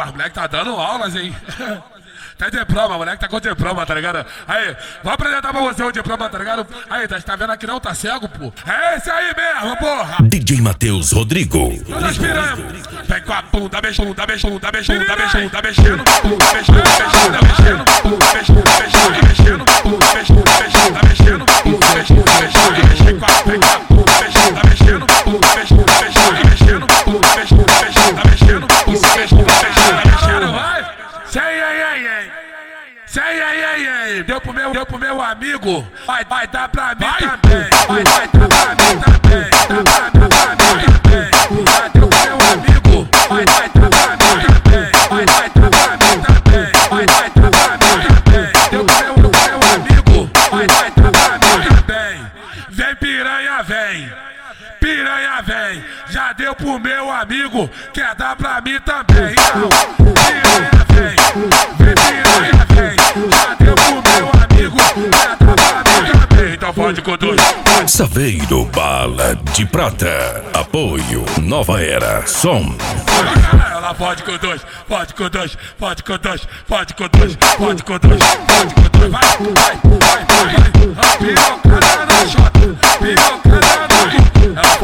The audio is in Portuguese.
Porra, o moleque tá dando aulas, hein? Tá de diploma, moleque tá com diploma, tá ligado? Aí, vou apresentar pra você o diploma, tá ligado? Aí, tá vendo aqui não? Tá cego, pô? É esse aí mesmo, porra! DJ Matheus Rodrigo. Nós piramos! Vem com a bunda, mexendo, tá mexendo, tá mexendo, tá mexendo, tá mexendo, tá mexendo, tá mexendo, tá mexendo, tá mexendo, tá mexendo, tá mexendo, tá mexendo, vem com a bunda, mexendo, tá mexendo, tá mexendo, tá mexendo, tá mexendo, tá mexendo, tá mexendo, vai! Sei, deu pro meu amigo, vai dar pra mim também, vai dar pra mim também, dá pra mim também, vai deu pro meu amigo, vai dar pra mim também, vai dar pra mim também, vai dar pra mim também, deu pro meu amigo, vai dar pra mim também, vem piranha vem, já deu pro meu amigo, quer dar pra mim também, então, piranha vem piranha vem, já deu pro meu amigo, quer dar pra mim também, então pode com dois. Saveiro Bala de Prata. Apoio Nova Era Som. Ela pode com dois, pode com dois, pode com dois, pode com dois, pode com dois, pode com dois, vai, pirocada na chota, pirocada no cu.